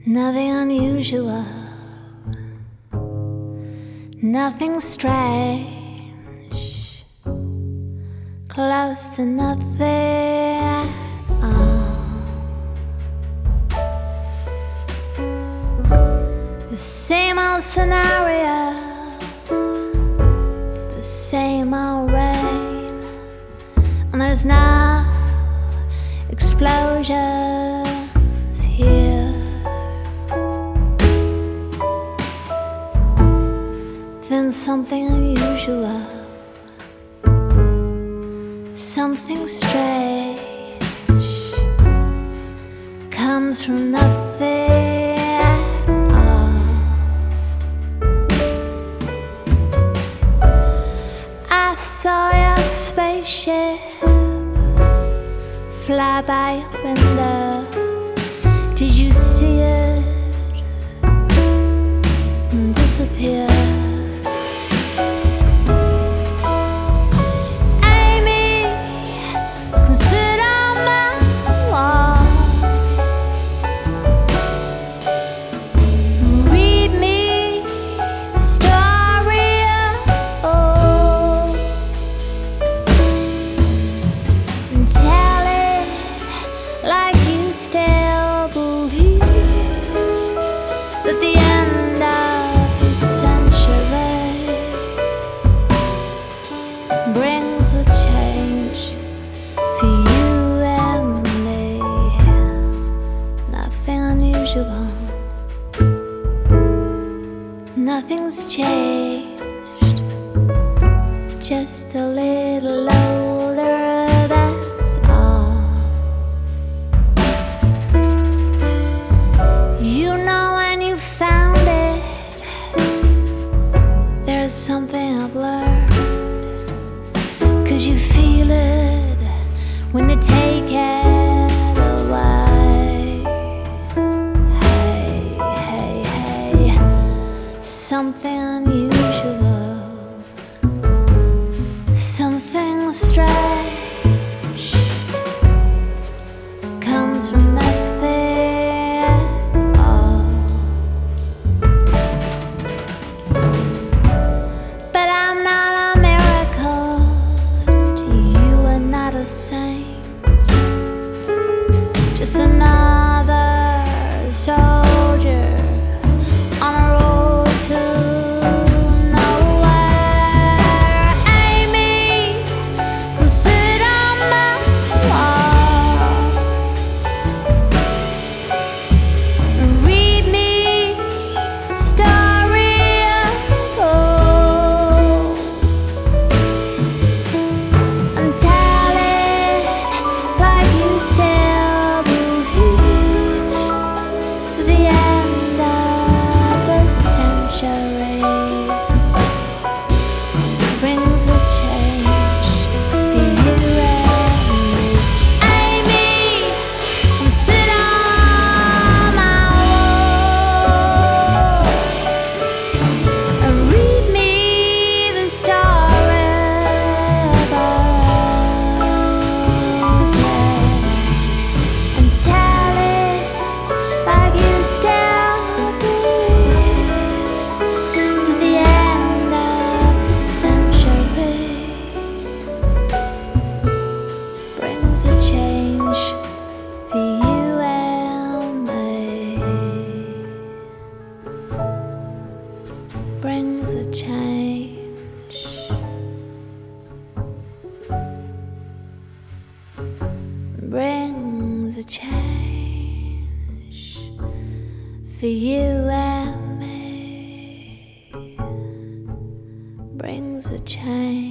Nothing unusual, nothing strange, close to nothing at all. The same old scenario, the same old rain, and there's no explosions here. Then something unusual, something strange, comes from nothing at all. I saw your spaceship fly by your window. Did you see it disappear? Still believe that the end of the century brings a change for you and me. Nothing unusual, nothing's changed, just a little older, that's all. There's something I've learned, 'cause you feel it when they take it away. Hey, hey, hey, something unusual, something strange, comes from nothing. Saint, just another soldier on a road to nowhere. Amy, come sit on my wall and read me the story of old, and still believe that the end of the century brings a change for you and me. Amy, come sit on my wall and read me the story of old. Tell it like you still believe that the end of the century brings a change for you and me. Brings a change. Brings a change for you and me. Brings a change.